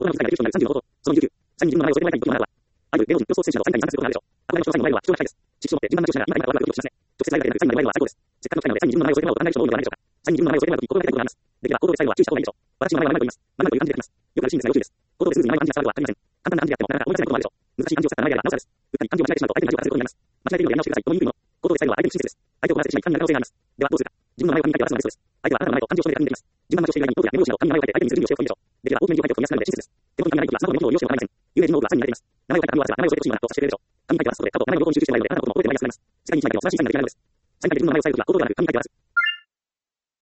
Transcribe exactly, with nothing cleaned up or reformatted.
大人の機会ができる人になるさんじゅうのこと、そのにじゅうきゅう、さんにん自分の名前を添えてもらいたいことがあるわ。アイドル、芸能人、競争選手などさんにんに参加することがあるでしょう。憧れの詳細の場合は、貴重な機会です。知識を持って自分の話をしながら、今からワークをしますね。直接ライブでなくさんにんまでの場合は最高です。せっかくの機会なのでさんにん自分の名前を添えてもらうと考える人も多いのではないでしょうか。さんにん自分の名前を添えてもらうとき、心がけたいことがあります。できれば、行動で伝えるのは注意した方がいいでしょう。私の名前はマイマイと言います。マイマイという漢字で書きます。よくあるシーンですが要注意です。行動ですぐに名前を漢字にしたわけはありません。簡単な漢字であっても、なかなか思い出せないこともあるでしょう。難しい漢字を使った名前であればなおさらです。うっかり漢字を間違えてしまうと相手に恥をかかせることになります。間違えているのでやり直してください。とも言うの。行動で伝えるのは相手に不親切です。相手を怒らせてしまい、単になる可能性があります。では、どうするか。自分の名前を紙に書いて渡すのがベストです。相手はあなたの名前と漢字を一緒で確認できます。自分の名前をしている以外にノートやメモ用紙など紙に名前を書いて相手にする準備をしておくといいでしょう。できれば、大きめに字を書いておくと見やすくなるので親切です。手元に紙がないときはスマホのメモを利用しても構いません。有名人の多くはさんにんになっています。名前を書いた紙を渡せば名前を添えてほしいのなとお察ししてくれるでしょう。紙に書いて渡すことで、過去名前の動向に集中してもらえるので、あなたのことも覚えてもらいやすくなります。世界にいちまいでも素晴らしいさんができるようになります。さんにんが自分の名前を添えるときは行動ではなく紙に書いて渡す。